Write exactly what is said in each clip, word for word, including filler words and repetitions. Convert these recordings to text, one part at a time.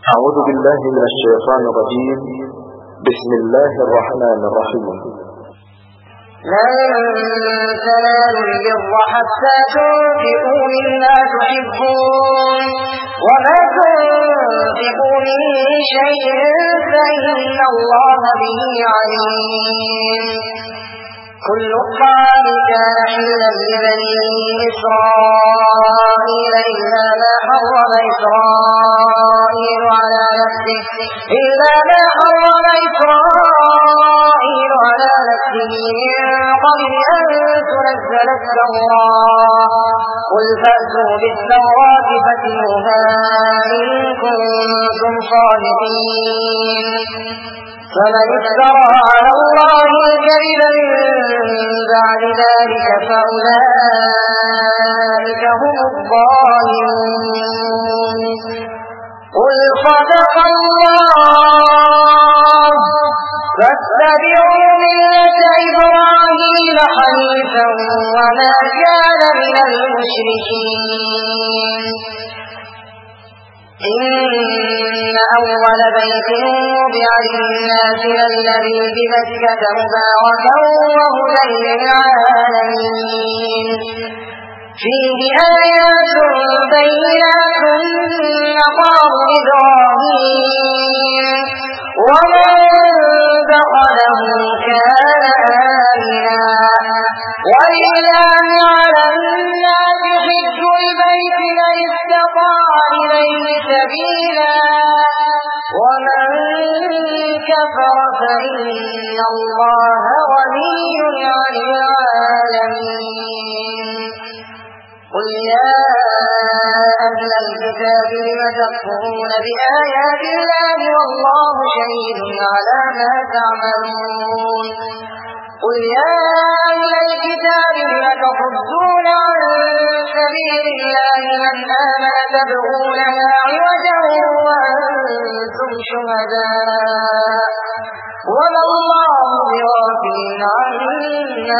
أعوذ بالله من الشيطان الرجيم. بسم الله الرحمن الرحيم. لن تنالوا البر حتى تنفقوا مما تحبون وما تنفقوا من شيء فإن الله به عليم. كل الطعام كان حلا لبني إسرائيل إلا ما حرم إسرائيل على نفسه إلا ما حرم إسرائيل على نفسه من قبل أن تنزل التوراة. قل فأتوا بالتوراة فاتلوها إن كنتم صادقين. فمن افترى على الله الكذب من بعد ذلك فأولئك هم الظالمون. قل صدق الله فاتبعوا ملة إبراهيم حنيفا وما كان من المشركين. إن أول بيت وضع للناس الذي بمكة مباركا وهدى للعالمين. فيه آيات بينات مقام إبراهيم ومن دخله كان آمنا. ولله على الناس حج البيت من استطاع إليه سبيلا ومن كفر فإن الله غني عن العالمين. قل يا أهل الكتاب لم تكفرون بآيات الله والله شهيد على ما تعملون. قل يا أهل الكتاب لم تصدون عن سبيل الله من آمن تبغونها عوجا وأنتم شهداء وما الله بغافل عما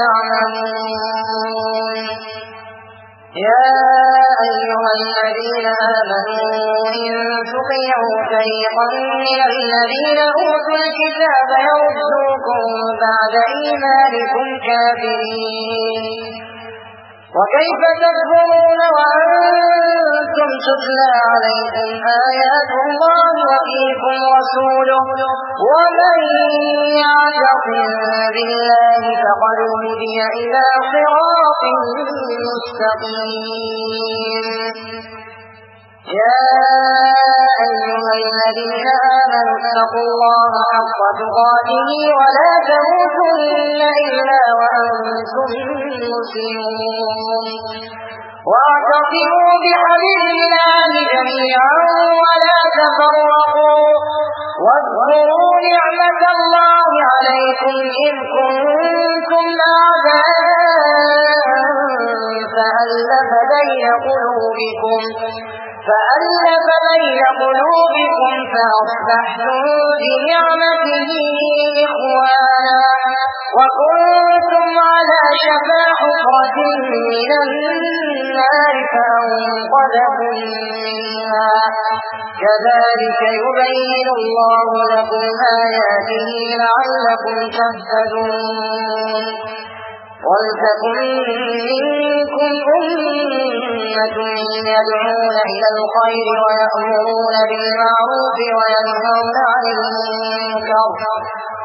تعملون. يا أيها الذين آمنوا إن تطيعوا فريقا من الذين أوتوا الكتاب يردوكم بعد إيمانكم كافرين. وكيف تكفرون وأنتم تتلى عليكم آيات الله وفيكم رسوله ومن يعتصم بالله فقد هدي إلى صراط مستقيم. يا أيها الذين آمنوا اتقوا الله حق تقاته ولا تموتن إلا وأنتم مسلمون. واعتصموا بحبل الله جميعا ولا تفرقوا واذكروا نعمة الله عليكم إذ كنتم أعداء فألف بين قلوبكم فألف بين قلوبكم فأصبحتم بنعمته إخوانا وكنتم على شفا حفرة من النار فأنقذكم منها. كذلك يبين الله لكم آياته لعلكم تهتدون. ولتكن منكم أمة يدعون إلى الخير ويأمرون بالمعروف وينهون عن المنكر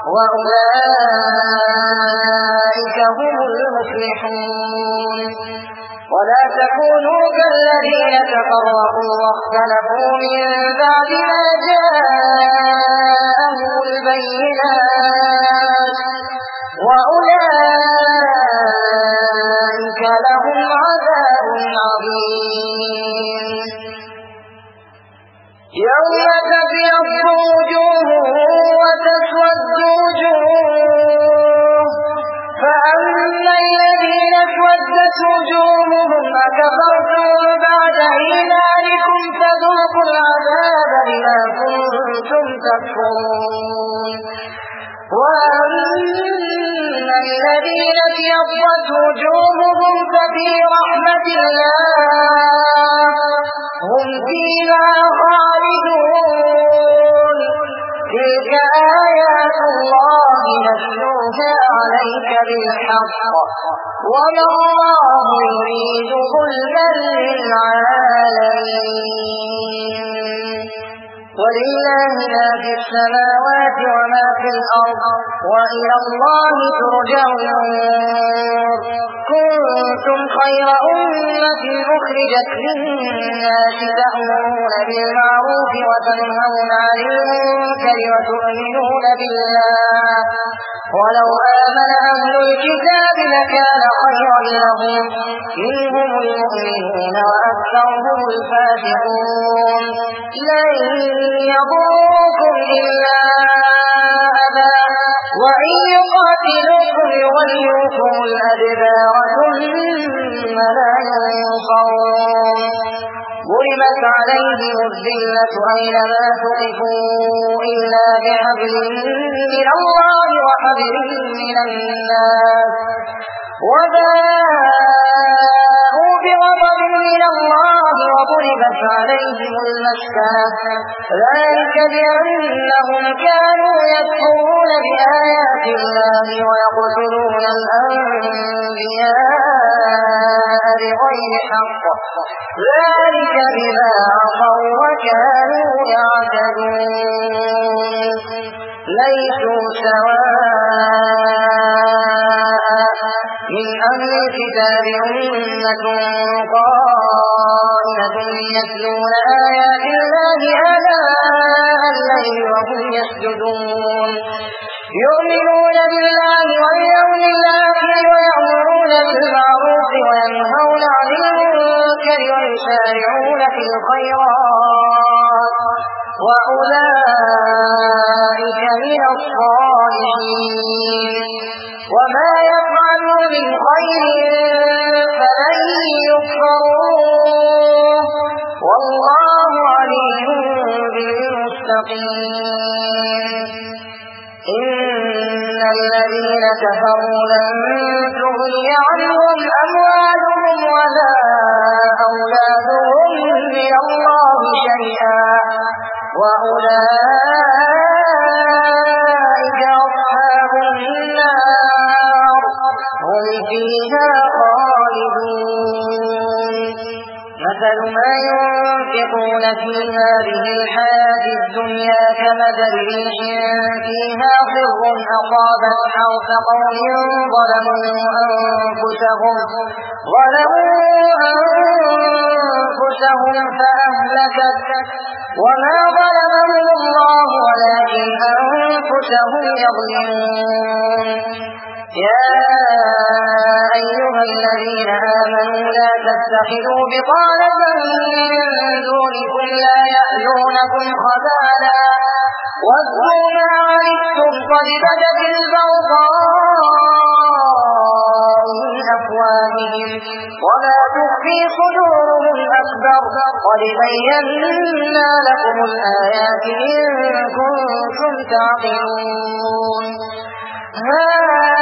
وأولئك هم المفلحون. ولا تكونوا كالذين تفرقوا واختلفوا من بعد ما جاءهم البينات وأولئك لهم عذاب عظيم. يوم تبيض وجوه وتسود وجوه فأما الذين اسودت وجوههم أكفرتم بعد إيمانكم فذوقوا العذاب بما كنتم تكفرون. وأما الذين ابيضت وجوههم ففي رحمة الله هم فيها خالدون تلك آيات الله نتلوها عليك بالحق وما الله يريد ظلما للعالمين ولله ما في السماوات وما في الأرض وإلى الله ترجع الأمور كنتم خير أمة أخرجت للناس تأمرون بالمعروف وتنهون عن المنكر وتؤمنون بالله ولو آمن أهل الكتاب لكان خيرا لهم منهم المؤمنون وأكثرهم الفاسقون لن يضركم إلا أذى وإن يقاتلوكم يولوكم الأدبار ثم لا ينصرون ضربت عليهم الذلة أينما ثقفوا إلا بحبل من الله وحبل من الناس وباءوا بغضب من الله وضربت عليهم المسكنة ذلك بأنهم كانوا يكفرون بآيات الله ويقتلون الأنبياء بغير حق ذلك بما عصوا وكانوا يعتدون ليسوا سواء من أهل الكتاب أمة قائمة يتلون آيات الله آناء الليل وهم يسجدون يؤمنون بالله واليوم الآخر ويأمرون بالمعروف وينهون عن المنكر ويسارعون في الخيرات وأولئك من الصالحين وما يفعلوا من خير فلن يكفروه والله عليم بالمتقين إن الذين كفروا لن تغني عنهم أموالهم ولا أولادهم من الله شيئا وأولئك أصحاب النار هم فيها خالدون مثل ما ينفقون في هذه الحياة الدنيا كمثل ريح فيها صر أصابت حرث قوم ظلموا أنفسهم ظلموا أنفسهم فأهلكت وما ظلمهم الله ولكن أنفسهم يظلمون يا أيها الذين آمنوا لا تتخذوا بطانة من دونكم لا يألونكم خبالا واذكروا ما عنتم قد بدت البغضاء من أفواههم وما تخفي صدورهم أكبر قد بينا لكم الآيات إن كنتم تعقلون ها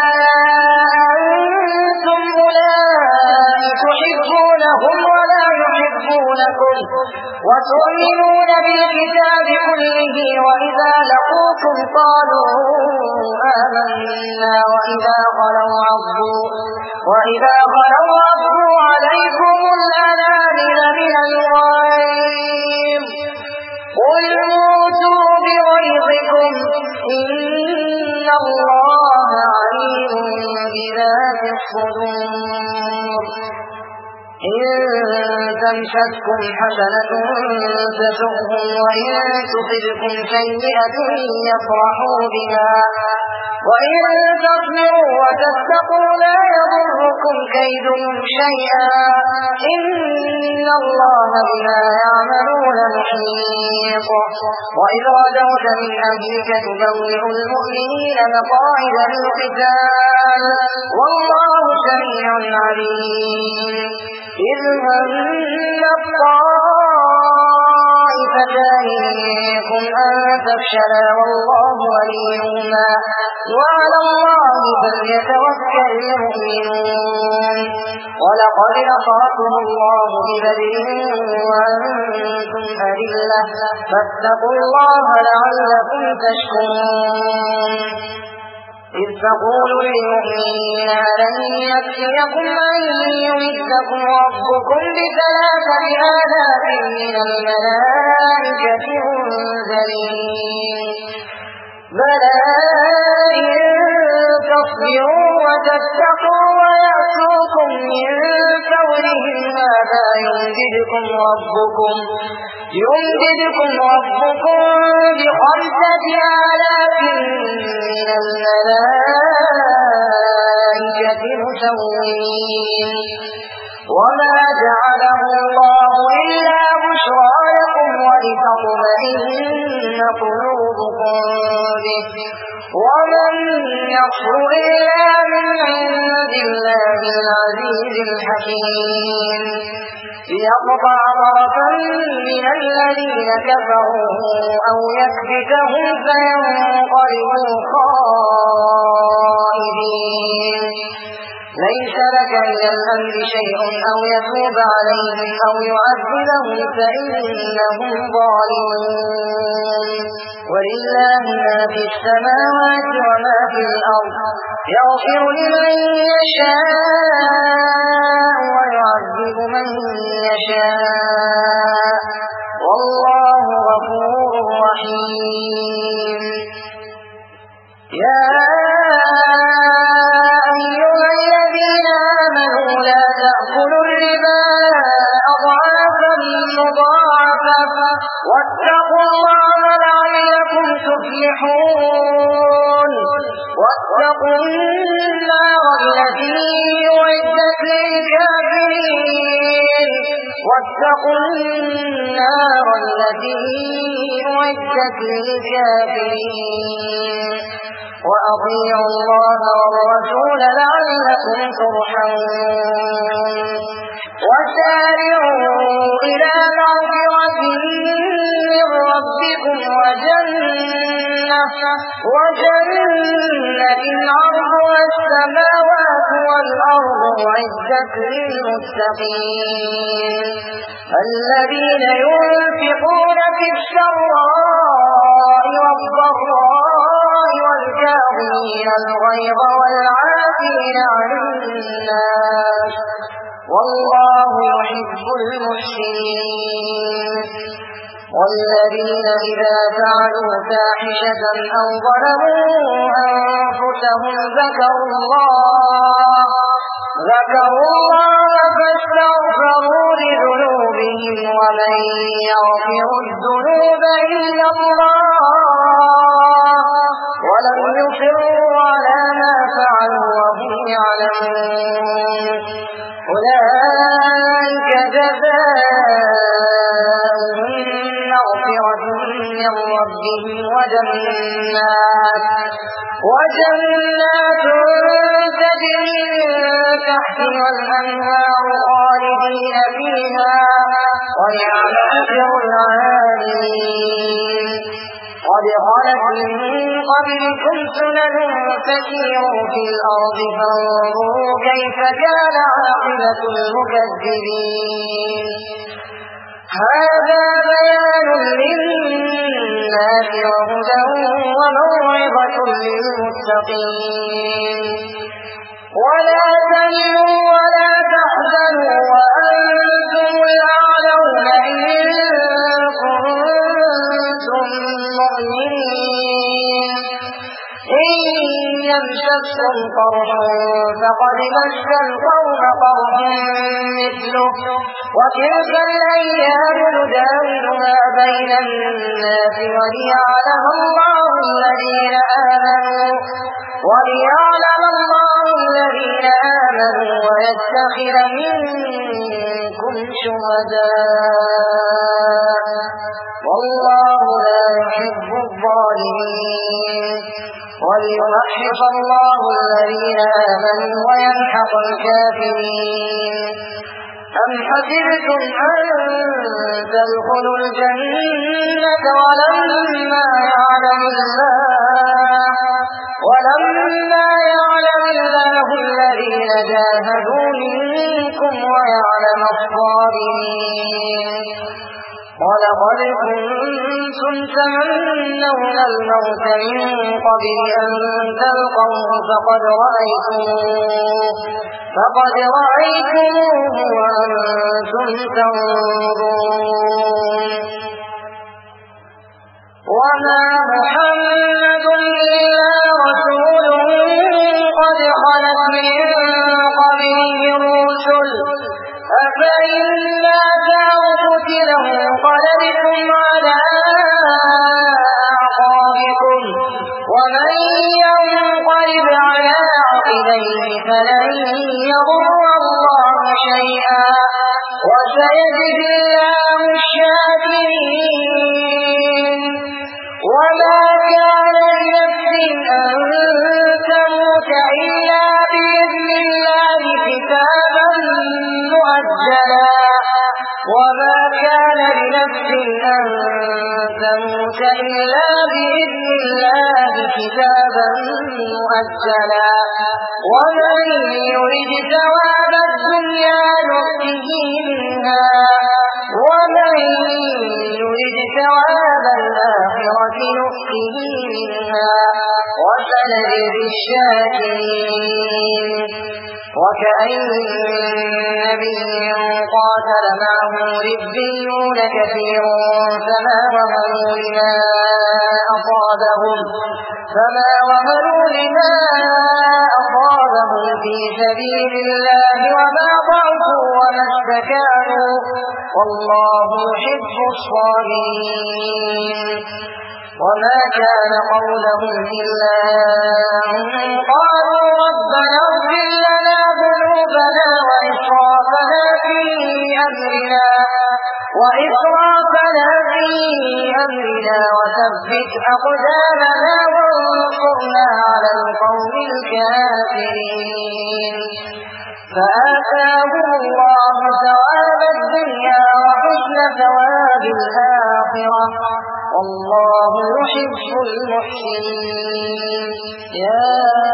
أنتم أولئك تحبونهم ولا يحبونكم وتؤمنون بالكتاب كله وإذا لقوكم قالوا آمنا وإذا خلوا عضوا وإذا خلوا عضوا عليكم الأنامل من الغيظ قل موتوا بغيظكم إن الله عليم بذات الصدور إن تمسككم حسنة تسؤهم وإن تصبكم سيئة يفرحوا بها وإن تصبروا وتتقوا لا يضركم كيدهم شيئا إن الله بما يعملون محيط وإذ غدوت من أهلك تبوئ المؤمنين مقاعد للقتال والله سميع عليم إذ هم الطائفتان طائفتان منكم أن تفشلا والله وليهما وعلى الله فليتوكل المؤمنون ولقد نصركم الله ببدر وأنتم أذلة فاتقوا الله لعلكم تشكرون إذ تقول للمؤمنين ألن يكفيكم أن يمدكم ربكم بثلاثة آلاف من الملائكة منزلين بلى إن تصبروا وتتقوا ويأتوكم من فورهم هذا يمددكم ربكم يمددكم ربكم بخمسة آلاف من الملائكة مسومين وما جعله الله إلا بشرى لكم ولتطمئن قلوبكم به وما النصر إلا من عند الله العزيز الحكيم ليقطع طرفا من الذين كفروا أو يكبتهم فينقلبوا خائبين ليس لك من الأمر شيء أو يتوب عليهم أو يعذبهم فإنهم ظالمون ولله ما في السماوات وما في الأرض يغفر لمن يشاء ويعذب من يشاء والله غفور رحيم يا أيها الذين آمنوا لا تأكلوا الربا أضعافا مضاعفة واتقوا الله لعلكم تفلحون واتقوا النار التي أعدت للكافرين واتقوا النار التي أعدت للكافرين وأطيعوا الله والرسول لعلكم ترحمون وسارعوا إلى مغفرة من ربكم وجنة وجنة عرضها السماوات والأرض أعدت للمتقين الذين ينفقون في السراء والضراء والكاظمين الغيظ والعافين عن الناس والله يحب المحسنين والذين إذا فعلوا فاحشة أو ظلموا أنفسهم ذكروا الله ذكروا الله فاستغفروا لذنوبهم ومن يغفر الذنوب إلا الله ولم يصروا على ما فعلوا وهم يعلمون أولئك جزاؤهم مغفرة من ربهم وجنات وجنات تجري من تحتها الأنهار خالدين فيها ونعم أجر العاملين قد خلت من قبلكم سنن فسيروا في الأرض فانظروا كيف كان عاقبة المكذبين هذا بيان للناس وهدى وموعظة للمتقين ولا تهنوا ولا تحزنوا وأنتم الأعلون إن كنتم مؤمنين إن يمسسكم قرح فقد مس القوم قرح مثله وتلك الأيام نداولها بين الناس وليعلم الله الذين آمنوا وليعلم الله الذين آمنوا ويتخذ منكم شهداء والله لا يحب الظالمين وليمحص الله الذين آمنوا ويمحق الكافرين أم حسبتم أن تدخلوا الجنة ولما يعلم الله ولما يعلم الله الذين جاهدوا منكم ويعلم الصابرين ولقد كنتم تمنون الموت من قبل أن تلقوه فقد رأيتموه فقد رأيتموه وأنتم تنظرون وما محمد إلا رسول قد خلت من قبله الرسل أفإن مات أو قتل انقلبتم على أعقابكم ومن ينقلب على عقبيه فلن يضر الله شيئا وسيجزي الله الشاكرين وما كان لنفس أن تموت إلا بإذن الله كتابا مؤجلا وما كان لنفس أن تموت إلا بإذن الله كتابا مؤجلا ومن يرد ثواب الدنيا نؤته منها ومن يرد ثواب الآخرة نؤته منها وسنجزي الشاكرين وكأين من نبي قاتل معه ربيون كثير فما وهنوا لما أصابهم فما وهنوا لما أصابهم في سبيل الله وما ضعفوا وما استكانوا والله يحب الصابرين وما كان قولهم إلا أن قالوا ربنا اغفر لنا ذنوبنا وإسرافنا في أمرنا وإسرافنا في أمرنا وثبت أقدامنا وانصرنا على القوم الكافرين فآتاهم الله ثواب الدنيا وحسن ثواب الآخرة والله يحب المحسنين يا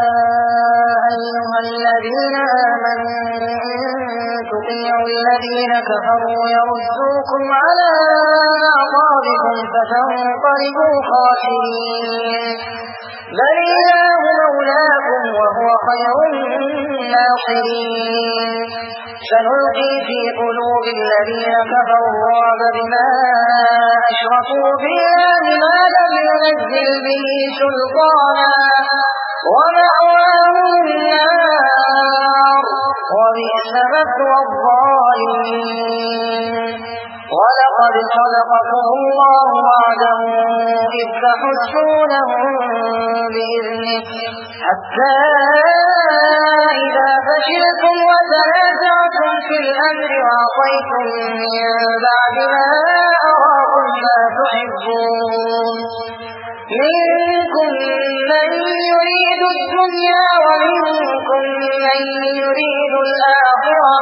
أيها الذين آمنوا إن تطيعوا الذين كفروا يردوكم على أعقابكم فتنقلبوا خاسرين بل الله مولاكم وهو خير الناصرين سنلقي في قلوب الذين كفروا الرعب بما أشركوا بالله ما لم ينزل به سلطانا ومأواهم النار وبئس مثوى الظالمين ولقد صدقكم الله وعده إذ تحسونهم بإذنه حتى إذا فشلتم وتنازعتم في الأمر وعصيتم من بعد ما أراكم ما تحبون منكم من يريد الدنيا ومنكم من يريد الآخرة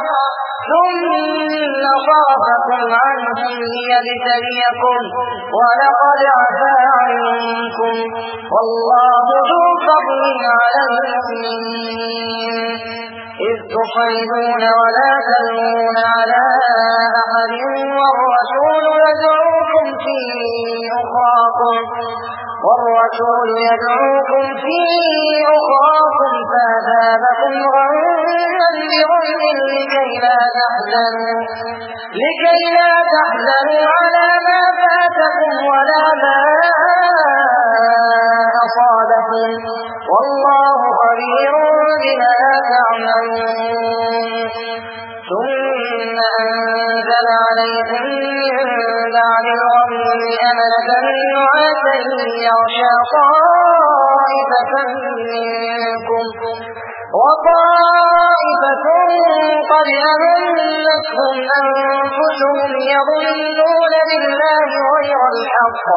ثم صرفكم عنهم ليبتليكم ولقد عفا عنكم والله ذو فضل على المؤمنين إذ تصعدون ولا تلوون على أحد والرسول يدعوكم في أخراكم والرسول يدعوكم في أخراكم فأثابكم غما بغم لكي لا تحزنوا لكي لا تحزنوا على ما فاتكم ولا ما أصابكم والله خبير بما تعملون ثم أنزل عليكم من بعد الغم أمنة نعاسا يغشى طائفة منكم وطائفة قد أمنتهم أنفسهم يظنون بالله غير الحق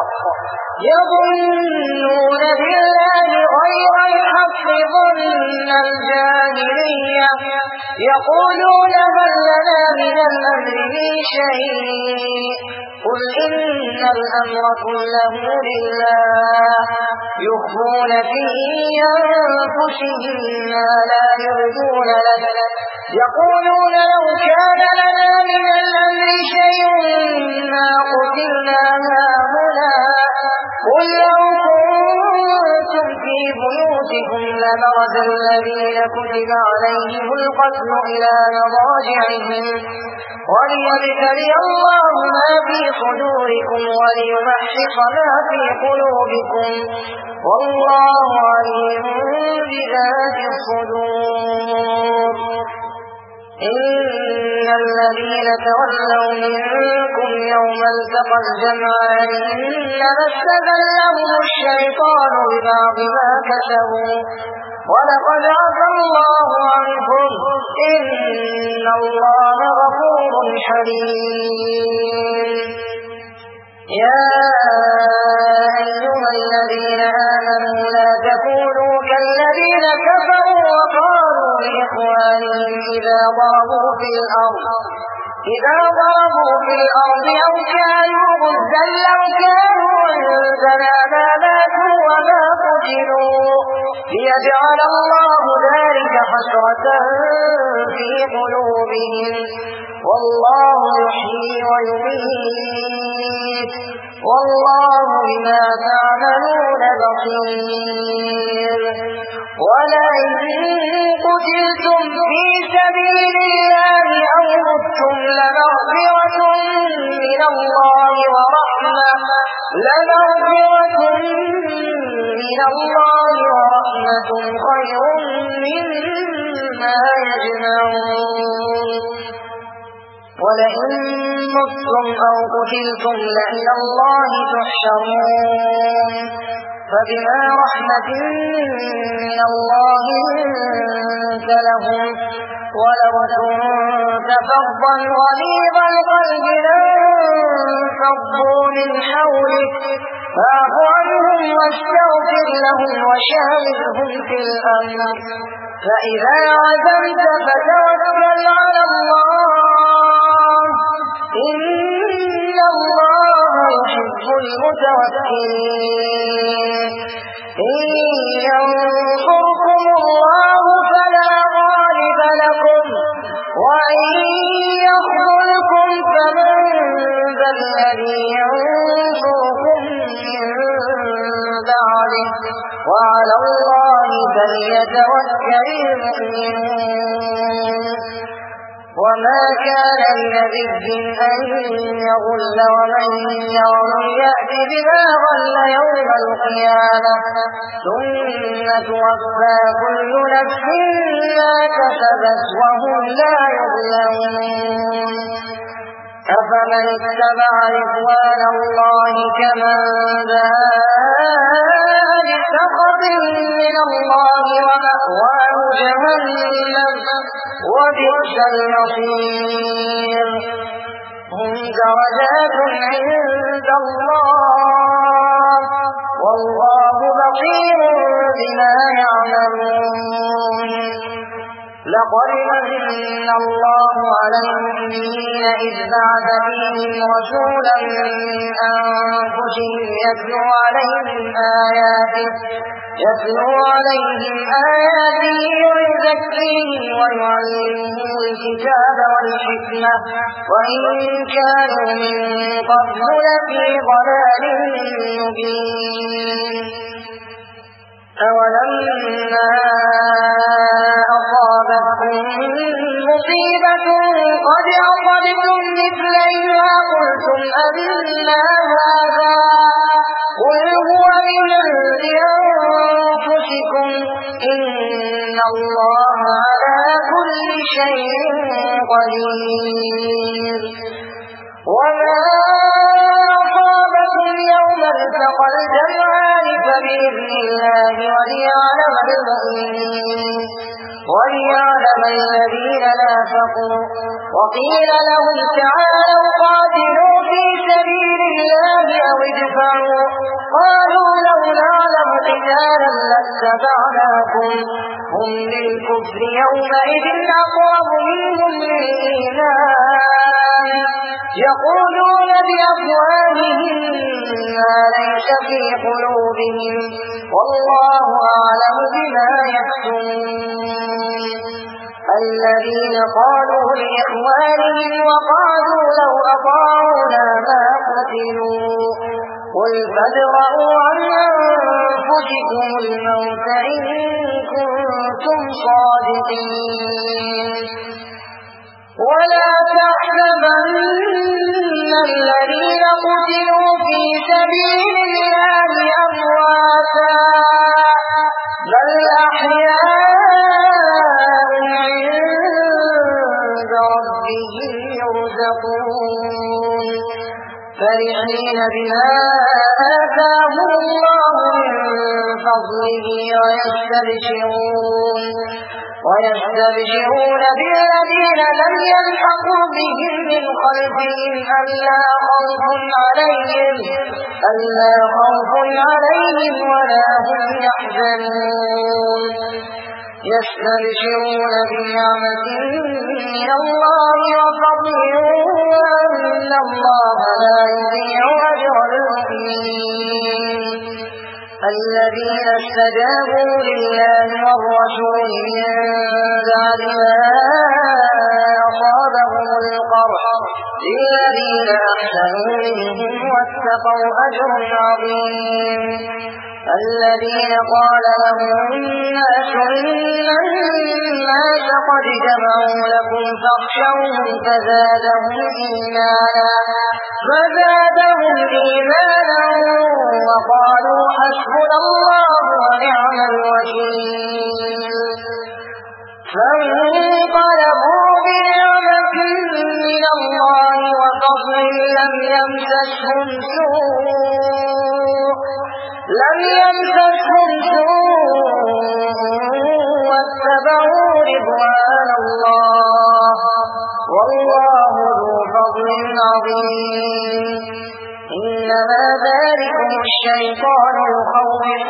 يظنون بالله غير الحق ظن الجاهلية يقولون هل لنا من الأمر من شيء قل إن الأمر كله لله يخفون في أنفسهم ما لا يرجون لك يقولون لو كان لنا من الأمر شيء ما قتلنا هاهنا قل لو كنتم في بيوتكم لبرز الذين كتب عليهم القتل إلى مضاجعهم وليبتلي الله ما في صدوركم وليمحص ما في قلوبكم والله عليم بذات الصدور إن الذين تولوا منكم يوم التقى الجمعان إنما استزلهم الشيطان ببعض ما كسبوا ولقد عفا الله عنهم إن الله غفور حليم يا أيها الذين آمنوا لا تكونوا كالذين كفروا وقالوا لإخوانهم إذا ضربوا في الأرض إذا ضربوا في الأرض أو كانوا غزا لو كانوا عندنا ما ماتوا وما قتلوا ليجعل الله ذلك حسرة في قلوبهم والله يحيي ويميت والله بما تعملون بصير ولئن قتلتم في سبيل الله أو متم لمغفرة من الله ورحمة لمغفرة من الله ورحمة خير مما يجمعون ولئن متم أو قتلتم لإلى الله تحشرون فبما رحمة من الله لنت لهم ولو كنت فظا غليظ القلب لانفضوا من حولك فاعف عنهم واستغفر لهم وشاورهم في الأمر فإذا عزمت فتوكل على الله إن الله يحب المتوكلين إن ينصركم الله فلا غالب لكم وإن يخذلكم فمن ذا الذي ينصركم من بعده وعلى الله فليتوكل المؤمنون وما كان لنبي أن يغل ومن يغل يأت بما غل يوم القيامة ثم توفى كل نفس ما كسبت وهم لا يظلمون أفمن اتبع رضوان الله كمن باء بسخط من الله ومأواه جهنم وبئس المصير هم درجات عند الله والله بصير بما يعملون لقد من الله على المؤمنين إذ بعث فيهم رسولا من أنفسهم يتلو عليهم آياته يتلو عليهم آياته ويزكيهم ويعلمهم الكتاب والحكمة وإن كانوا من قبل لفي ضلال مبين أولما أصابتكم مصيبة قد أصبتم مثليها قلتم أنا هذا قل هو من عند أنفسكم إن الله على كل شيء قدير وما أصابكم يوم التقى الجمعان فبإذن الله وليعلم المؤمنين وليعلم الذين نافقوا. وقيل لهم تعالوا قاتلوا في سبيل الله أو ادفعوا. قالوا لو نعلم قتالا لاتبعناكم. هم للكفر يومئذ أقرب منهم للإيمان يقولون بأفواههم ما ليس في قلوبهم والله أعلم بما يكتمون. الذين قالوا لإخوانهم وقالوا لو أطاعونا ما قتلوا. قل فادرءوا عن أنفسكم الموت إن كنتم صادقين. ولا تحسبن الذين قتلوا في سبيل الله أمواتا بل أحياء عند ربهم يرزقون فرحين بما آتاهم الله من فضله ويستبشرون ويستبشرون بالذين لم يلحقوا بهم من خلفهم ألا خوف عليهم ألا خوف عليهم ولا هم يحزنون. يستبشرون بنعمة من الله وفضل وأن الله لا يضيع أجر المؤمنين. الذين استجابوا لله والرسول من بعد ما أصابهم القرح للذين أحسنوا منهم واتقوا أجر عظيم. الذين قال لهم الناس إن الناس قد جمعوا لكم فاخشوهم فزادهم إيمانا فزادهم إيمانا وقالوا حسبنا الله ونعم الوكيل. فانقلبوا بنعمة من الله وفضل لم يمسسهم سوء لم يمسسهم سوء واتبعوا رضوان الله والله ذو فضل عظيم. إنما ذلكم الشيطان يخوف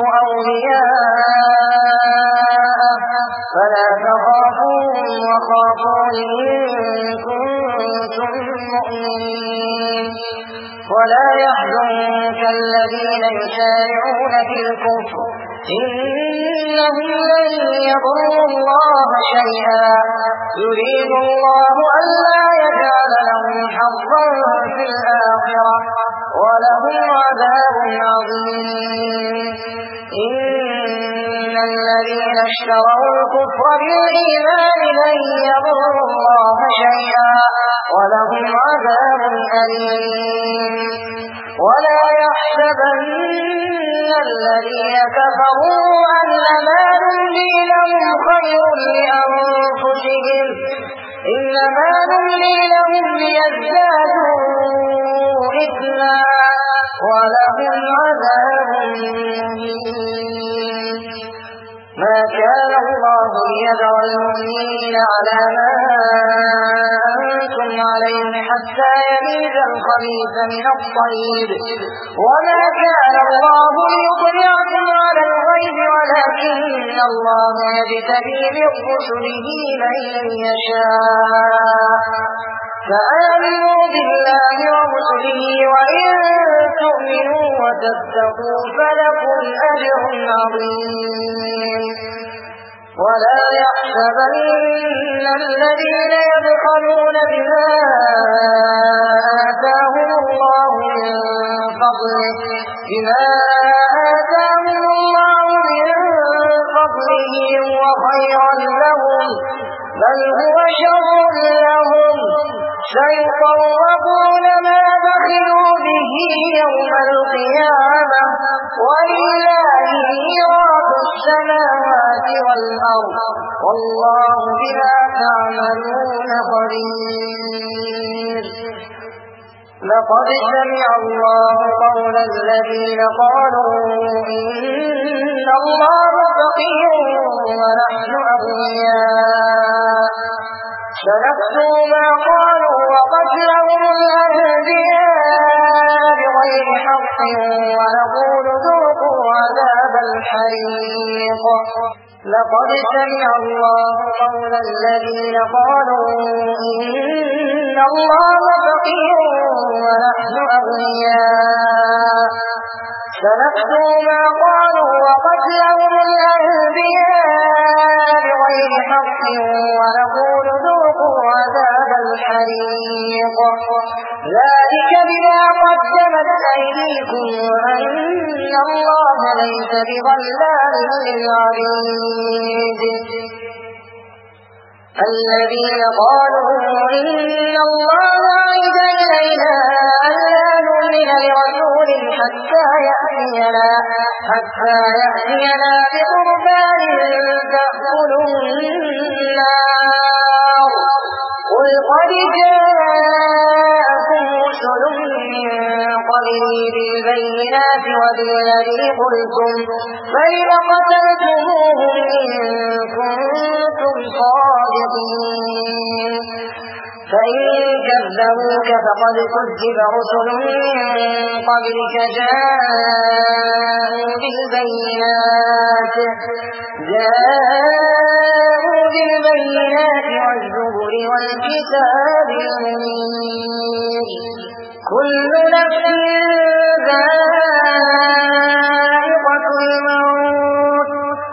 أولياءه فلا تخافوهم وخافون إن كنتم مؤمنين. ولا يحزنك الذين يسارعون في الكفر إنهم لن يضروا الله شيئا يريد الله ألا يجعل لهم حظا في الآخرة ولهم عذاب عظيم. إن الذين اشتروا الكفر بالإيمان لن يضروا الله شيئا ولهم عذاب أليم. ولا يحسبن الذين كفروا أنما نملي لهم خير لأنفسهم إنما نملي لهم ليزدادوا إثما ولهم عذاب مهين. ما كان الله ليذر المؤمنين على ما أنتم عليه حتى يميز الخبيث من الطيب وما كان الله ليطلعكم على الغيب ولكن الله يجتبي من رسله من يشاء. فآمنوا بالله ورسله وإن تؤمنوا وتتقوا فلكم أجر عظيم. ولا يحسبن الذين يبخلون بما آتاهم الله من فضله بما آتاهم الله من فضله هو خيرا لهم بل هو شر لهم سيطوقون ما بخلوا به يوم القيامة ولله ميراث السماوات والأرض والله بما تعملون خبير. لقد سمع الله قول الذين قالوا إن الله فقير ونحن أغنياء سنكتب ما قالوا وقتلهم الأنبياء بغير حق ونقول ذوقوا عذاب الحريق لقد سمع الله قول الذين قالوا إن الله فقير ونحن أغنياء سنكتب ما قالوا وقتلهم الأنبياء بغير حق ونقول ذوقوا عذاب الحريق ذلك بما قدمت أيديكم وأن الله ليس بظلام للعبيد الذين قالوا إن الله عهد إلينا ألا نؤمن لرسول حتى يأتينا حتى يأتينا بقربان تأكله النار قل قد جاءكم رسل من قبلي بالبينات وبالذي قلتم فلم قتلتموهم إن كنتم صادقين فإن كذبوك فقد كذب رسل من قبلك جاءوا بالبينات جاءوا بالبينات والزبر والكتاب المنير كل نفس ذائقة الموت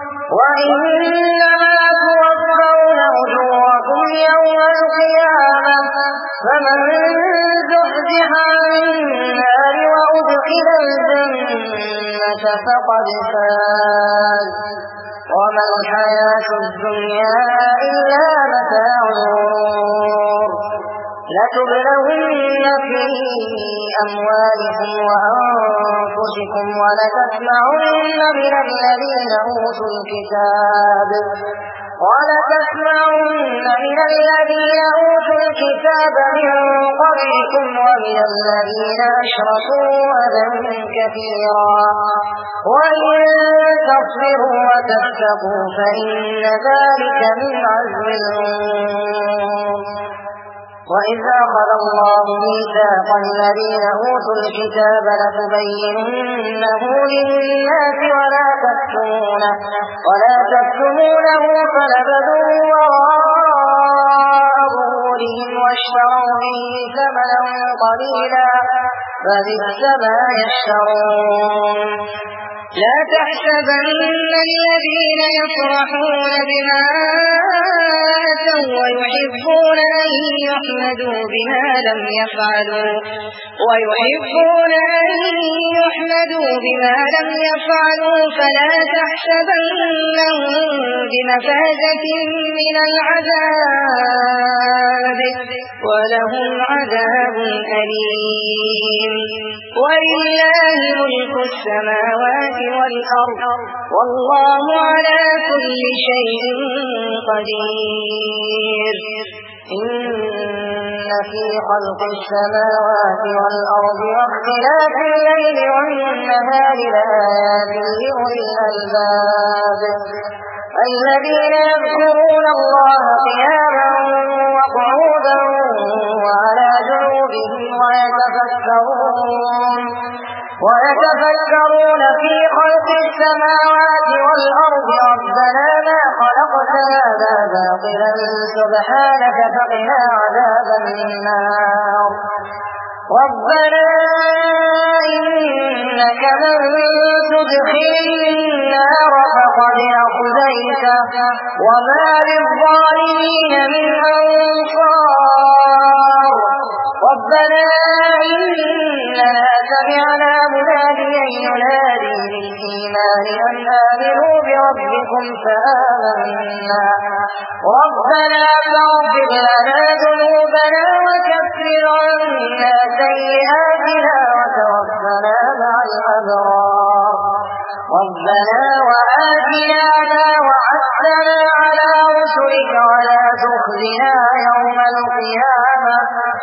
وإنما توفون أجوركم يوم القيامة فمن زحزح عن النار وأدخل الجنة فقد فاز وما الحياة الدنيا إلا متاع الغرور لتبلون في أموالكم وأنفسكم ولتسمعن من الذين أوتوا الكتاب ولتسمعن من الذين أوتوا الكتاب من قبلكم ومن الذين أشركوا أذى كثيرا وإن تصبروا وتتقوا فإن ذلك من عزم الأمور وإذ أخذ الله ميثاق الذين أوتوا الكتاب لتبيننه للناس ولا تكتمونه ولا تكتمونه فنبذوه وراء ظهورهم واشتروا به ثمنا قليلا فبئس ما يشترون لا تحسبن الذين يفرحون بما آتوا ويحبون أن يحمدوا بما لم يفعلوا ويحبون أن يحمدوا بما لم يفعلوا فلا تحسبنهم بمفازة من العذاب ولهم عذاب أليم ولله ملك السماوات والأرض والله على كل شيء قدير إن في خلق السماوات والأرض واختلاف الليل والنهار لآيات لأولي الألباب الذين يذكرون الله قياما وقعودا وعلى جنوبهم ويتفكرون ويتفكرون في خلق السماوات والأرض ربنا ما خلقت هذا باطلا سبحانك فقنا عذاب النار ربنا إنك من تدخل النار فقد أخزيته وما للظالمين من أنصار ربنا إننا سمعنا مناديا ينادي للإيمان أن آمنوا بربكم فآمنا ربنا فاغفر لنا ذنوبنا وكفر عنا سيئاتنا وتوفنا مع الأبرار ربنا وآتنا ما وعدتنا على رسلك ولا تخزنا يوم القيامة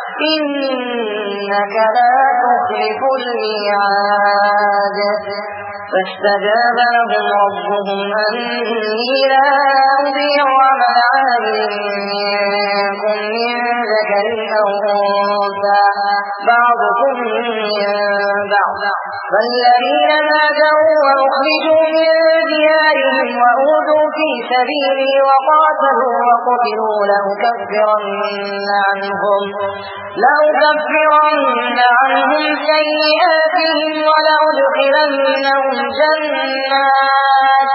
إنك لا تخلف الميعاد فاستجاب لهم ربهم أني لا أضيع عمل عامل منكم من ذكر أو أنثى بعضكم من بعض فالذين هاجروا وأخرجوا من ديارهم وأوذوا في سبيلي وقاتلوا وقتلوا لأكفرن عنهم لأكفرن عنهم سيئاتهم ولأدخلنهم جنات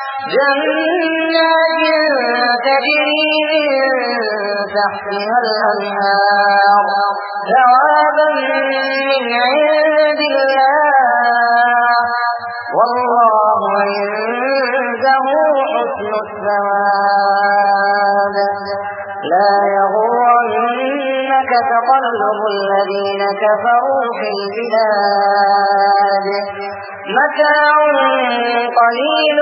جنات تجري من تحتها الأنهار ثوابا من عند الله والله عنده حسن الثواب لا يغرنك تقلب الذين كفروا في البلاد متاع قليل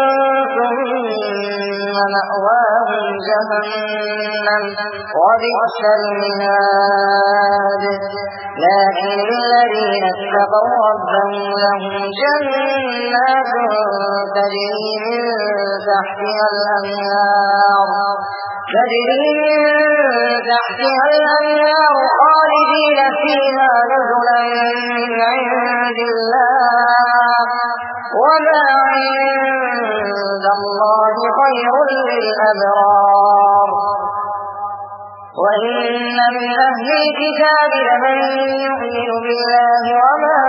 ثم مأواهم جهنم وبئس المهاد لكن الذين اتقوا ربهم لهم جنات تجري من تحتها الأنهار تجري من تحتها الأنهار خالدين فيها نزلا من عند الله وما عند الله خير للأبرار وإن من أهل الكتاب لمن يؤمن بالله وما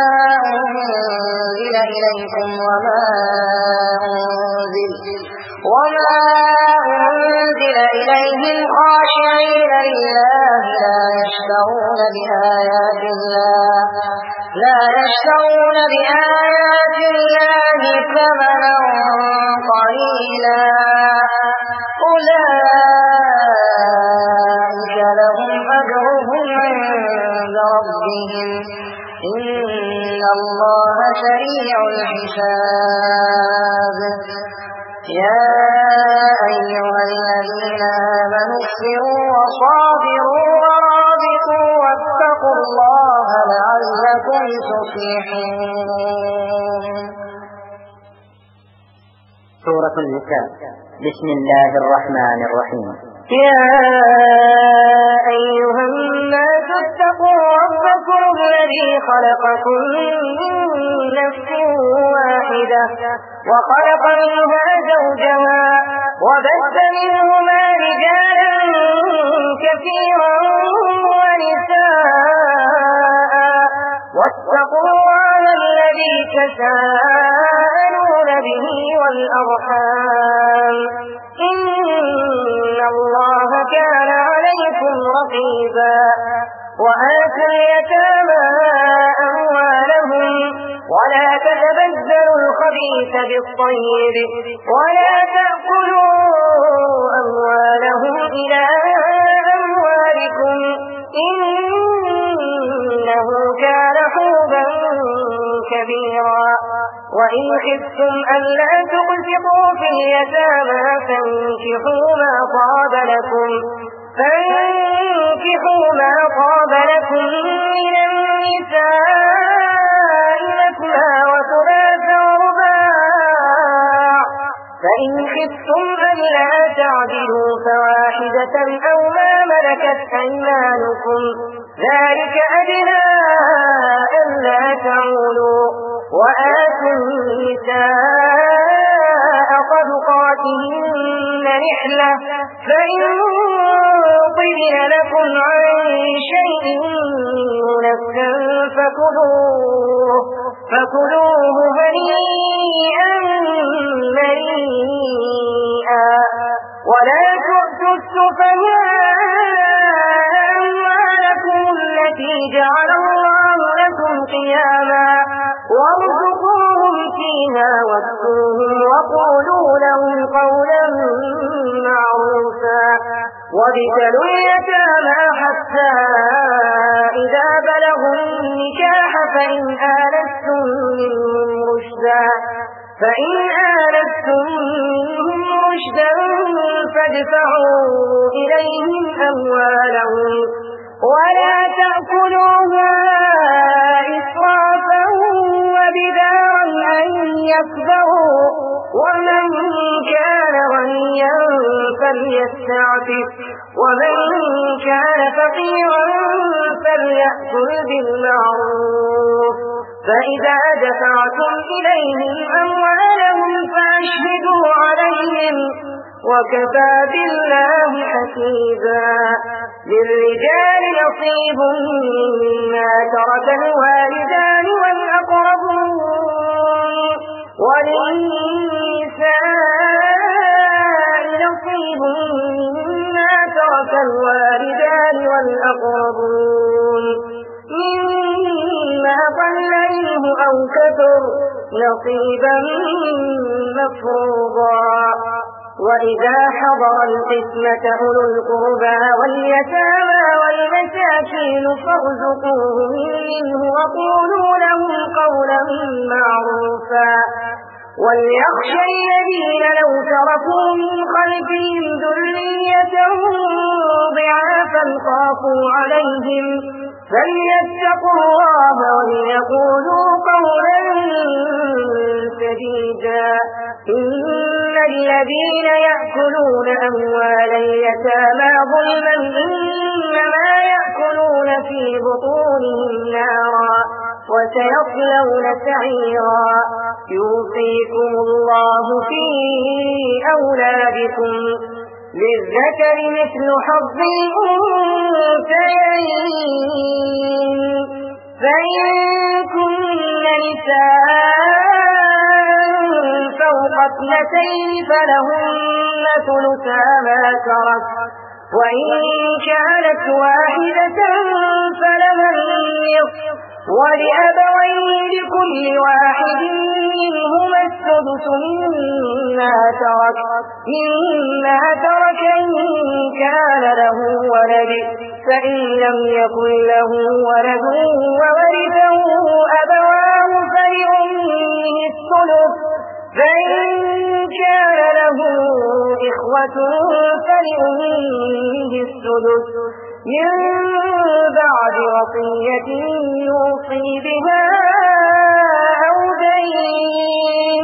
أنزل إليكم وما أنزل وما أنزل إليهم خاشعين لله لا يشترون بآيات الله لا يشترون بآيات الله ثمنا قليلا أولئك لهم أجرهم عند ربهم إن الله سريع الحساب يا أيها الذين آمنوا اصبروا وصابروا ورابطوا واتقوا الله لعلكم تفلحون. سورة النساء. بسم الله الرحمن الرحيم. يا أيها الناس اتقوا ربكم الذي خلقكم من نفس واحدة وخلق منها زوجها وبث منهما رجالا كثيرا ونساء واتقوا الله الذي تساءلون به والأرحام إن الله كان عليكم رقيبا وآتوا اليتامى أموالهم ولا تتبدلوا الخبيث بالطيب ولا تأكلوا أموالهم إلى أموالكم إنه كان حوبا كبيرا وإن خفتم ألا تقسطوا في اليتامى فانكحوا ما طاب لكم فانكحوا ما طاب لكم من النساء مثنى وثلاث ورباع فإن خفتم ألا تعدلوا فواحدة أو ما ملكت أيمانكم ذلك أدنى ألا تعولوا وآتوا النساء صدقاتهن نحلة فإن طبن لكم عن شيء نفسا فكلوه فكلوه هنيئا مريئا ولا تؤتوا السفهاء أموالكم التي جعل الله لكم قياما وارزقوهم فيها واكسوهم وقولوا لهم قولا معروفا وابتلوا اليتامى حتى إذا بلغوا النكاح فإن آنستم منهم رشدا فإن آنستم منهم رشدا فادفعوا إليهم أموالهم ولا تأكلوها إسرافا وبدارا أن يكبروا ومن كان غنيا فليستعفف ومن كان فقيرا فليأكل بالمعروف فإذا دفعتم إليهم أموالهم فأشهدوا عليهم وكفى بالله حسيبا. للرجال نصيب مما ترك الوالدان والأقربون وللنساء نصيب مما ترك الوالدان والأقربون مما قل منه أو كثر نصيبا مفروضا. وإذا حضر القسمة أولو القربى واليتامى والمساكين فارزقوهم منه وقولوا لهم قولا معروفا. وليخشى الذين لو تركوا من خلفهم ذرية ضعافا خافوا عليهم فليتقوا الله وليقولوا قولا سديدا. إن الذين يأكلون أموال اليتامى ظلما إنما يأكلون في بطونهم نارا وسيصلون سعيرا. يوصيكم الله في أولادكم للذكر مثل حظ الأنثيين فإن كن نساء فوق اثنتين فلهن ثلثا ما ترك وإن كانت واحدة فلها النصف ولأبويه لكل واحد منهما السدس مما ترك مما ترك إن كان له ولد فإن لم يكن له ولد وورثه أبواه فلأمه الثلث فإن كان له إخوة فلأمه السدس من بعد وصية يوصي بها أو دين.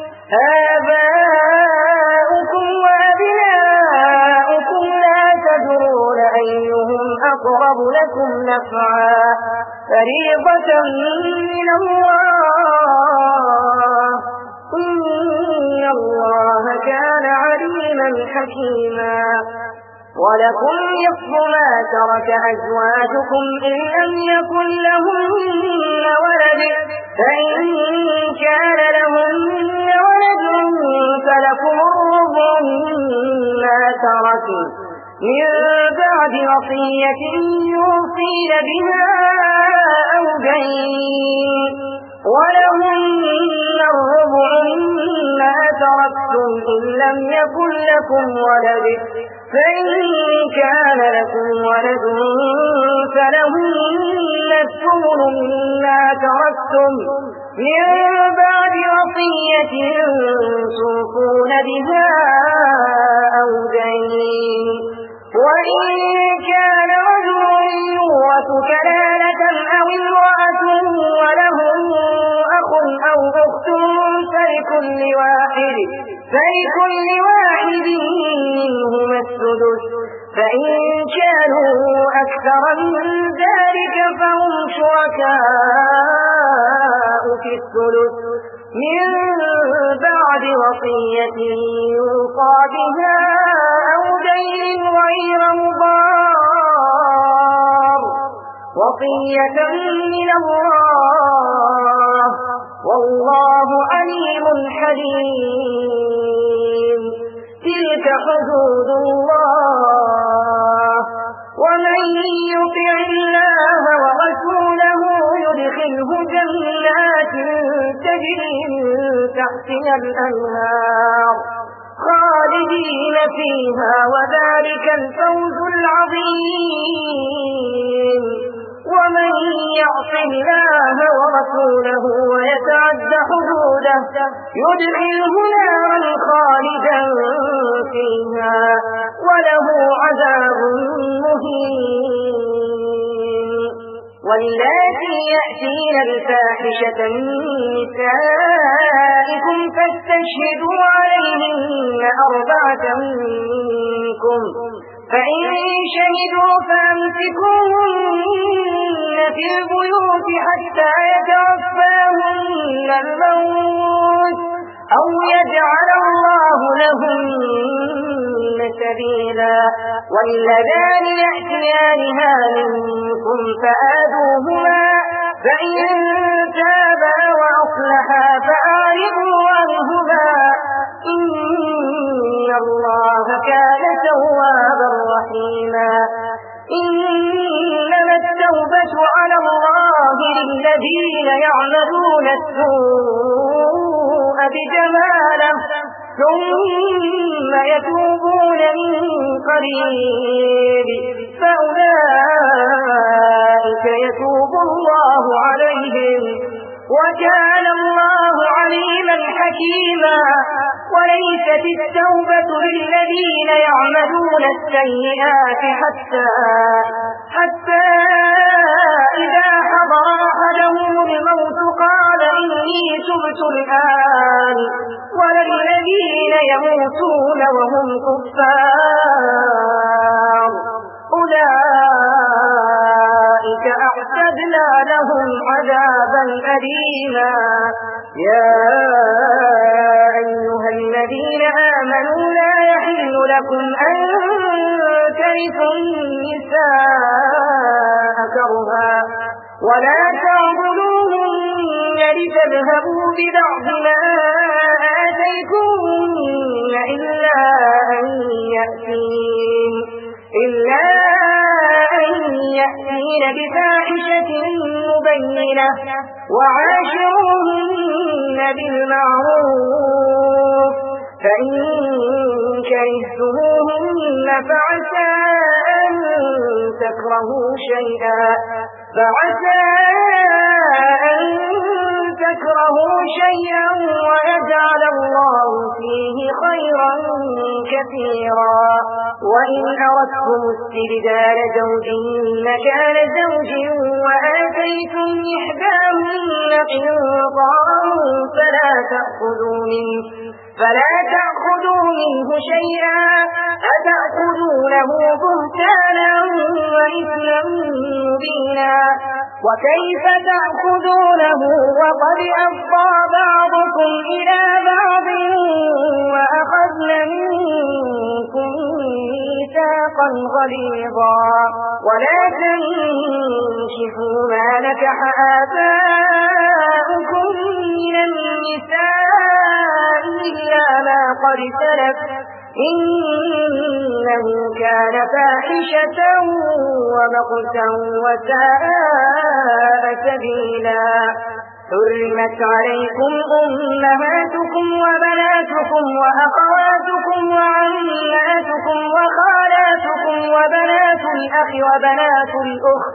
آباؤكم وأبناؤكم لا تدرون أيهم أقرب لكم نفعا فريضة من الله إن الله كان عليما حكيما. ولكم نصف ما ترك أزواجكم إن لم يكن لهن ولد فإن كان لهن ولد فلكم الربع مما ترك من بعد وصية يوصين بها أو دين. ولهن الربع مما تركتم إن لم يكن لكم ولد فإن كان لكم ولد فلهن الثمن مما تركتم من بعد وصية توصون بها أو دين. وإن كان رجل يورث كلالة أو امرأة وله أخ أو أخت فلكل واحد فلكل واحد منهما السدس فإن كانوا أكثر من ذلك فهم شركاء في الثلث من بعد وصية يوصى بها أو دين غير مضار وصية من الله والله عليم حليم. تلك حدود الله ومن يطع الله ورسوله يدخله جنات تجري من تحتها الأنهار خالدين فيها وذلك الفوز العظيم. ومن يعص الله ورسوله ويتعد حدوده يدخله نارا خالدا فيها وله عذاب مهين. واللاتي يأتين الفاحشة من نسائكم فاستشهدوا عليهن أربعة منكم، فإن شهدوا فأمسكوهن في البيوت حتى يتوفاهن الموت أو يجعل الله لهن سبيلا. واللذان يأتيانها منكم فآذوهما، فإن تابا وأصلحا فأعرضوا عنهما، إن الله كان توابا رحيما. إنما التوبة على الله للذين يعملون السوء بجهالة ثم يتوبون من قريب فأولئك يتوب الله عليهم وكان الله عليما حكيما. وليست التوبة للذين يعملون السيئات حتى حتى إذا حضر أحدهم الموت قال إني تبت الآن، وللذين يموتون وهم كفار أولئك أعتدنا لهم عذابا أليما. يا أيها الذين آمنوا لا يحل لكم أن ترثوا النساء كرها ولا تعضلوهن لتذهبوا ببعض ما آتيتموهن إلا أن يأتين إلا أن يأتين بفاحشة مبينة وعاشروهن بالمعروف، فإن كرهتموهن فعسى أن تكرهوا شيئا فعسى أن تكرهوا شيئا ويجعل الله فيه خيرا كثيرا. وإن أردتم استبدال زوج مكان زوج وآتيتم إحداهن قنطارا فلا تأخذوا منه فلا تأخذوا منه شيئا أتأخذونه بهتانا وإثما مبينا. وكيف تأخذونه وقد أفضى بعضكم إلى بعض وأخذن منكم ميثاقا غليظا. ولا تنكحوا ما نكح آباؤكم من النساء إلا ما قد سلف إنه كان فاحشة ومقتا وساء سبيلا. حرمت عليكم أمهاتكم وبناتكم وأخواتكم وعماتكم وخالاتكم وبنات الأخ وبنات الأخت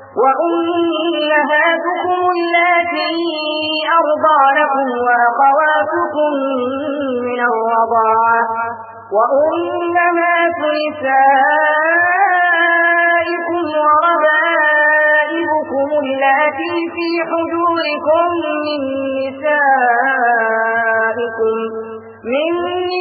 وأمهاتكم اللاتي أرضعنكم وأخواتكم من الرضاعة وأمهات نسائكم وربائبكم اللاتي في حجوركم من نسائكم من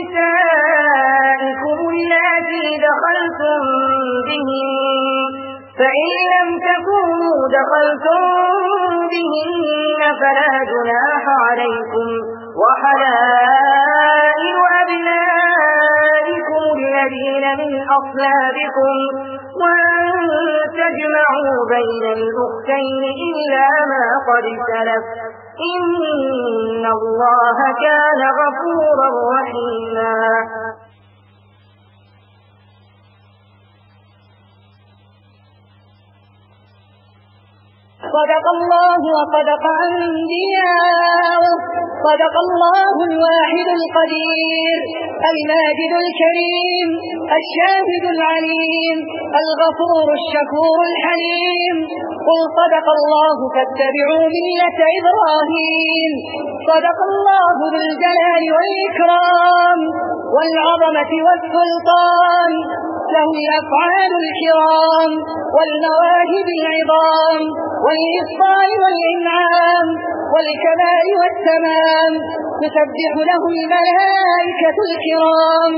نسائكم اللاتي دخلتم بهن، فإن لم تكونوا دخلتم بهن فلا جناح عليكم. وحلائل أبنائكم الذين من أصلابكم وأن تجمعوا بين الأختين إلا ما قد سلف إن الله كان غفورا رحيما. صدق الله وصدق أنبياؤه. صدق الله الواحد القدير الماجد الكريم الشاهد العليم الغفور الشكور الحليم. قل صدق الله فاتبعوا ملة إبراهيم. صدق الله ذو الجلال والإكرام والعظمة والسلطان. له الأفعال الكرام والمواهب العظام والإحصان والإنعام والكمال والتمام. تسبح له الملائكة الكرام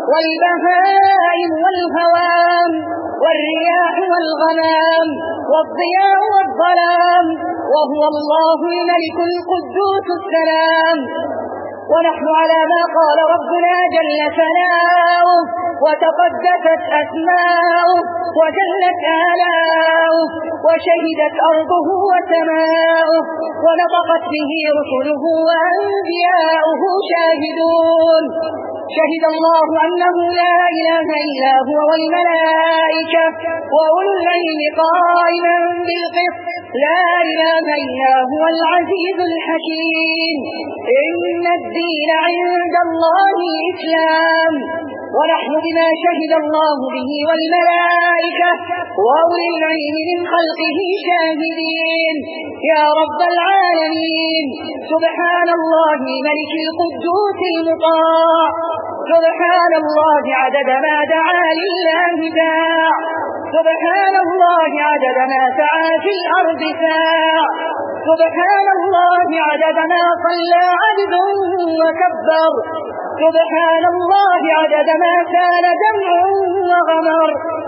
والبهائم والهوام والرياح والغمام والضياء والظلام، وهو الله الملك القدوس السلام. ونحن على ما قال ربنا جل ثناؤه وتقدست أسماؤه وجلت آلاؤه وشهدت أرضه وسماؤه ونطقت به رسله وأنبياؤه شاهدون. شهد الله أنه لا إله إلا هو والملائكة وأولو العلم قائما بالقسط. لا إله إلا هو العزيز الحكيم. إن الدين عند الله الإسلام. ونحن بما شهد الله به والملائكة وأولي العلم من خلقه شاهدين. يا رب العالمين، سبحان الله ملك القدوس المطاع. سبحان الله عدد ما دعا لله داع. سبحان الله عدد ما سعى في الأرض ساع. سبحان الله عدد ما صلى عبد وكبر. سبحان الله عدد ما كان دمع وغمر.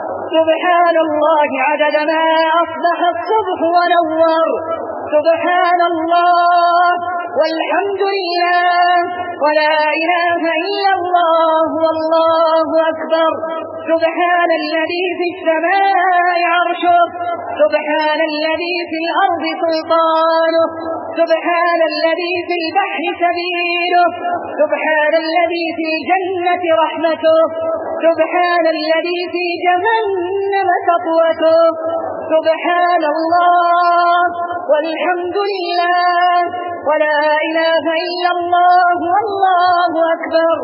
سبحان الله عدد ما أصبح الصبح ونور. سبحان الله والحمد لله ولا إله إلا الله والله أكبر. سبحان الذي في السماء عرشه. سبحان الذي في الأرض سلطانه. سبحان الذي في البحر سبيله. سبحان الذي في الجنة رحمته. سبحان الذي في جهنم سطوته. سبحان الله والحمد لله ولا إله إلا الله والله أكبر.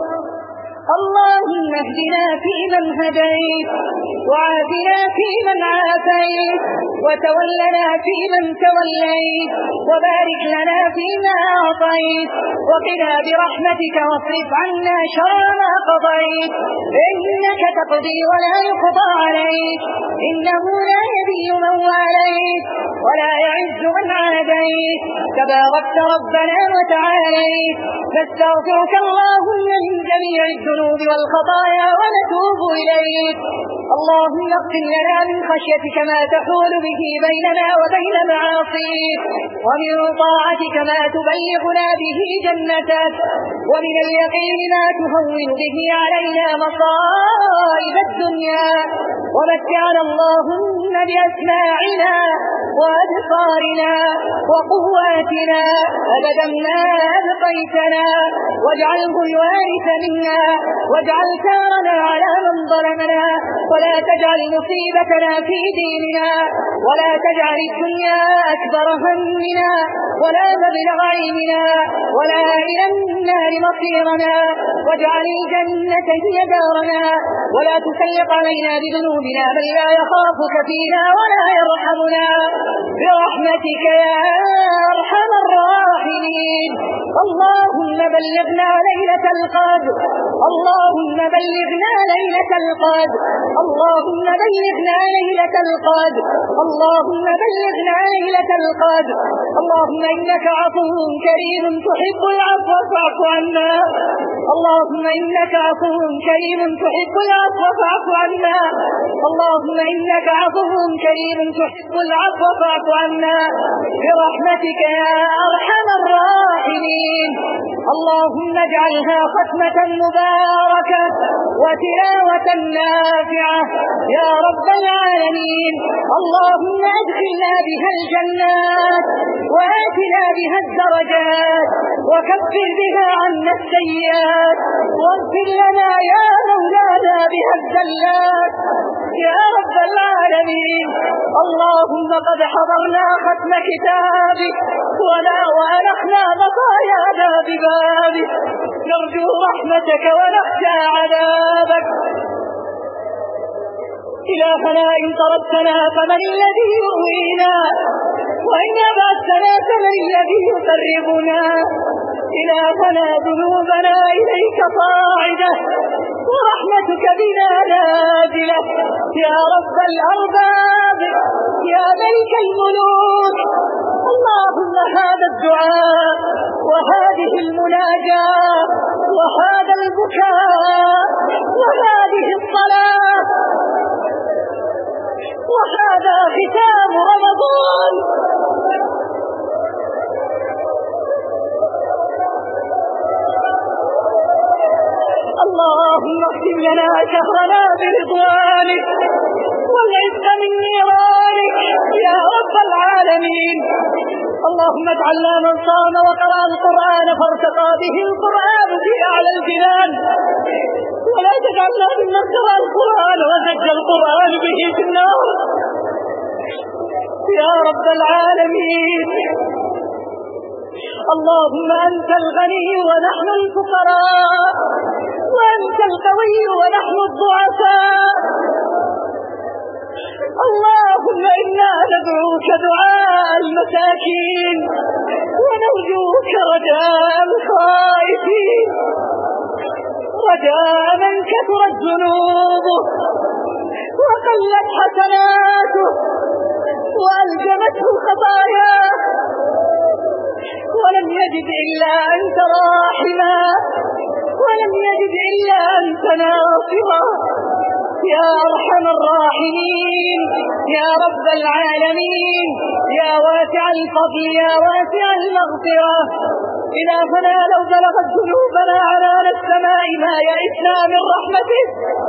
اللهم اهدنا فيمن هديت وعافنا فيمن عافيت وتولنا فيمن توليت وبارك لنا فيما أعطيت وقنا برحمتك واصرف عنا شر ما قضيت. إنك تقضي ولا يقضى عليك. إنه لا يذل من واليت ولا يعز من عاديت. تباركت ربنا وتعاليت. نستغفرك اللهم من جميع الذنوب والخطايا ونتوب إليك. اللهم اغفر لنا من خشيتك ما تحول به بيننا وبين معاصيك، ومن طاعتك ما تبلغنا به جنتك، ومن اليقين ما تهون به علينا مصائب الدنيا. ومتعنا اللهم بأسماعنا وأبصارنا وقواتنا أبدا ما أبقيتنا، واجعله الوارث منا واجعل ثارنا على من ظلمنا، ولا تجعل مصيبتنا في ديننا، ولا تجعل الدنيا أكبر همنا ولا مبلغ علمنا ولا إلى النار مصيرنا، واجعل الجنة هي دارنا، ولا تسلط علينا بذنوبنا من لا يخافك فينا ولا يرحمنا، برحمتك يا أرحم الراحمين. اللهم بلغنا ليلة القدر، اللهم بلغنا ليلة القدر، اللهم بلغنا ليلة القدر، اللهم بلغنا ليلة القدر. اللهم إنك عفو كريم تحب العفو فاعف عنا، اللهم إنك عفو كريم تحب العفو فاعف عنا، اللهم إنك عفو كريم تحب العفو فاعف عنا، برحمتك يا أرحم الراحمين. اللهم اجعلها ختمة مباركة مباركة وتلاوة نافعة يا رب العالمين. اللهم أدخلنا بها الجنات وآتنا بها الدرجات وكفر بها عنا السيئات واغفر لنا يا مولانا بها الزلات يا رب العالمين. اللهم قد حضرنا ختم كتابك ولا وألخنا مطايانا ببابك نرجو رحمتك ونخشى عذابك. إلهنا إن طردتنا فمن الذي يؤوينا وإن أبعدتنا فمن الذي يقربنا. إلهنا ذنوبنا إليك صاعدة ورحمتك بنا نازلة يا رب الأرباب يا ملك الملوك. اللهم هذا الدعاء وهذه المناجاة وهذا البكاء وهذه الصلاة وهذا ختام رمضان اللهم اختم لنا شهرنا برضوانك والعز من نيرانك يا رب العالمين. اللهم اجعلنا من صام وقرأ القرآن فارتقى به القرآن في أعلى الجنان ولا تجعلنا ممن قرأ القرآن وزج القرآن به في النار يا رب العالمين. اللهم أنت الغني ونحن الفقراء وأنت القوي ونحن الضعفاء. اللهم إنا ندعوك دعاء المساكين ونرجوك رجاء الخائفين رجاء من كثرت ذنوبه وقلت حسناته وألزمته الخطايا ولم يجد إلا أنت راحما ولم يجد إلا أنت ناصرا يا أرحم الراحمين يا رب العالمين يا واسع الفضل يا واسع المغفرة. إلهنا لو بلغت ذنوبنا عنان السماء ما يئسنا من رحمته.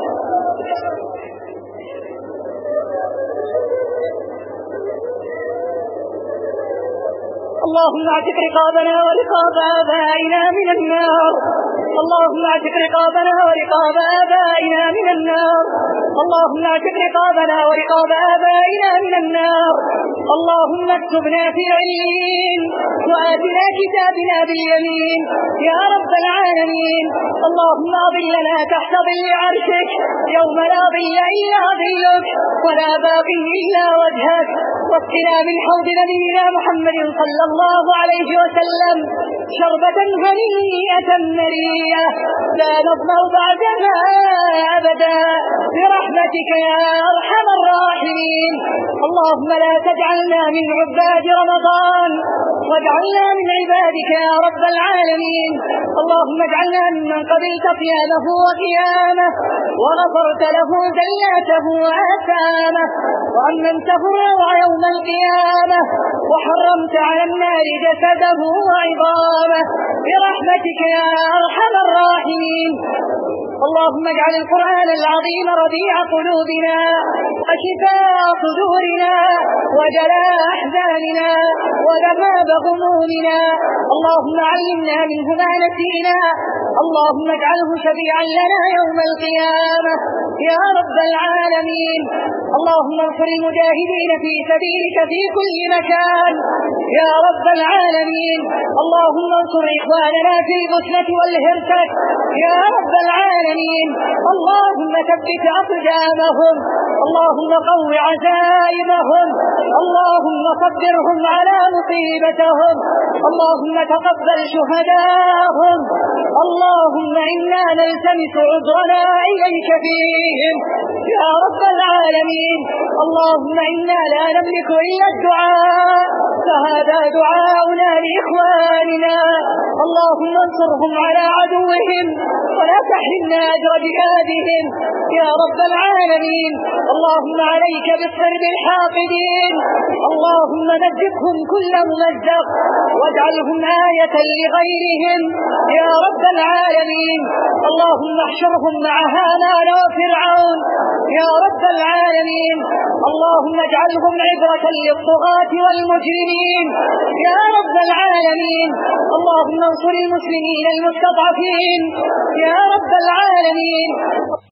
اللهم اعتق رقابنا ورقاب آبائنا من النار. اللهم اعتق رقابنا ورقاب آبائنا من النار. اللهم اعتق رقابنا ورقاب آبائنا من النار. اللهم اكتبنا في العليين وآتنا كتابنا باليمين يا رب العالمين. اللهم أظلنا تحت ظل عرشك يوم لا ظل إلا ظلك ولا باقي إلا وجهك واسقنا من حوض نبينا محمد صلى الله عليه وسلم شربة هنيئة مريئة لا نظمأ بعدها أبدا برحمتك يا أرحم الراحمين. اللهم لا تجعلنا من عباد رمضان واجعلنا من عبادك يا رب العالمين. اللهم اجعلنا ممن قبلت صيامه وقيامه وغفرت له زلاته وآثامه وأمنته يوم القيامة وحرمت على النار جسده وعظامه برحمتك يا أرحم الراحمين. اللهم اجعل القرآن العظيم ربيع قلوبنا وشفاء صدورنا وجلاء أحزاننا وذهاب غمومنا. اللهم علمنا منه ما نسينا. اللهم اجعله شفيعا لنا يوم القيامة يا رب العالمين. اللهم انصر المجاهدين في سبيلك في كل مكان يا رب العالمين. اللهم انصر إخواننا في البسنة والهرسك يا رب العالمين. اللهم ثبت أقدامهم. اللهم قو عزائمهم. اللهم صبرهم على مصيبتهم. اللهم تقبل شهداهم. اللهم إنا نلتمس عذرنا إليك فيهم يا رب العالمين. اللهم إنا لا نملك إلا الدعاء فهذا دعاؤنا لإخواننا. اللهم انصرهم على عدوهم ولا تحرمنا أجر جهادهم يا رب العالمين. اللهم عليك بالصرب الحاقدين. اللهم مزقهم كل ممزق واجعلهم آية لغيرهم يا رب العالمين. اللهم احشرهم مع هامان وفرعون يا رب العالمين. اللهم اجعلهم عبرة للطغاة والمجرمين يا رب العالمين. اللهم انصر المسلمين المستضعفين يا رب العالمين.